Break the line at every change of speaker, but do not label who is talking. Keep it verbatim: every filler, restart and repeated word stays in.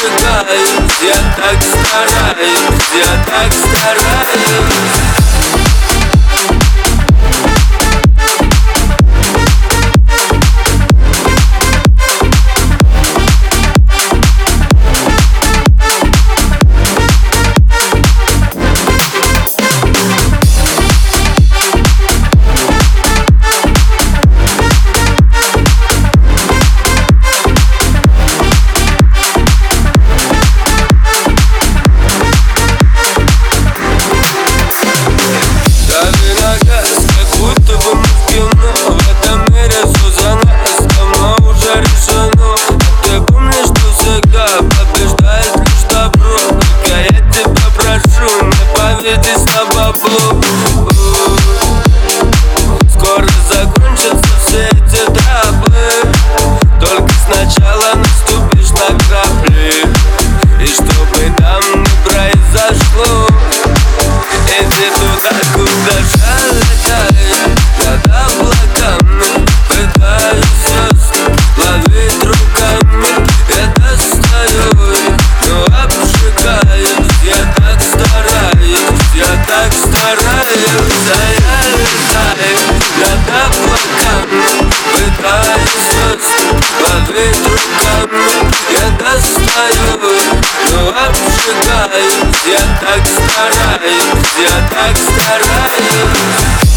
обжигаюсь, я так стараюсь, я так стараюсь. Скоро закончатся все эти траблы, только сначала наступишь на грабли. И чтобы там не произошло, иди туда, куда шар летает над облаками. Пытаюсь ловить руками, я достаю их, но обжигаюсь. Я так стараюсь, я так стараюсь. А я летаю над облаками, пытаюсь ловить руками. Я достаю их, но обжигаюсь. Я так стараюсь, я так стараюсь.